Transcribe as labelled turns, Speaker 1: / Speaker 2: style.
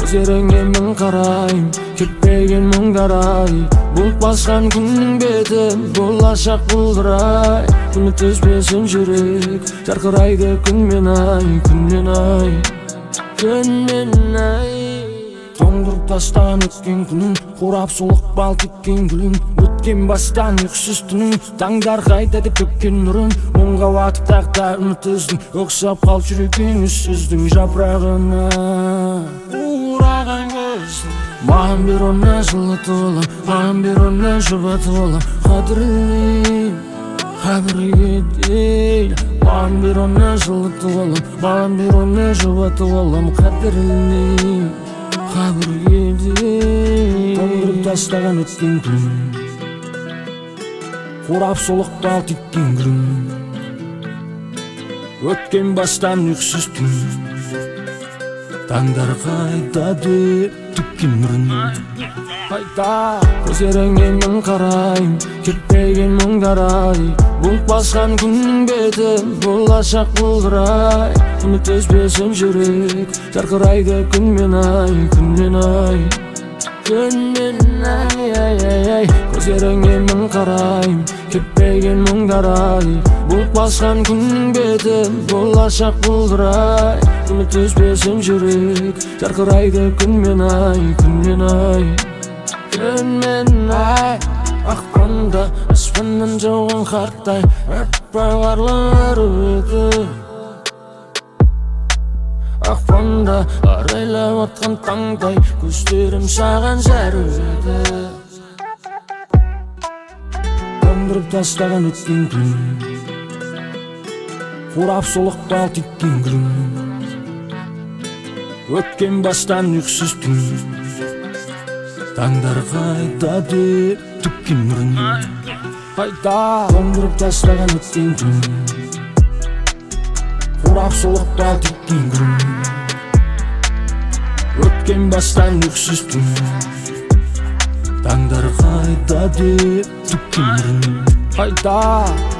Speaker 1: Көздеріңе мың қарайым, кетпеген мұңдар ай. Бұлт басқан күннің бетін, болашақ бұлдырай. Күні түспесін жүрек, жарқырайды күнмен ай, күнмен ай, күнмен ай. Тоңдырып тастан өткен күнің, қурап солық бал теккен гүлің. Өткен бастан ұйқысыз түнің, таңдар қайта деп төккен нұрын. Мұңға уатып тақта үміт үздің, ұқсап қал жүрегің үссіздің жапырағына. Ураған көздің, маған бер оны жылытып алам, маған бер оны жұбатып алам. Қадірлейм, қабірге дейін. Маған бер оны жылытып алам, маған бер оны жұбатып алам. Қадірлейм, қабірге дейін. Тоңдырып тастаған өткен күн, қурап солық бал теккен гүлің. Өткен бастан ұйқысыз түн, таңдар қайта деп төккен нұрын. Қайта көздеріңе мың қарайым, кетпеген мұңдар ай. Бұлт басқан күннің бетін, болашақ бұлдырай. Үміт үзбесін жүрек, жарқырайды күнмен ай, күнмен ай, күнмен ай, ай, ай, ай. Көздеріңе мың қарайым, кетпеген мұңдар ай. Бұлт басқан күннің бетін, болашақ бұлдырай. Үміт үзбесін жүрек, жарқырайды күнмен ай, күнмен ай, күнмен ай. Ақпанда аспаннан жауған қартай, аппақ қарлар еді. Ақпанда арайлап атқан таңдай, көздерім саған зәрі еді. Тоңдырып тастаған өткен күн, қурап солық бал теккен гүлің. Өткен бастан ұйқысыз түн, таңдар қайта деп төккен нұрын. Қайта тоңдырып тастаған өткен күн, қурап солық бал теккен гүлің. Өткен бастан ұйқысыз түн, таңдар қайта деп төккен нұрын. Қайта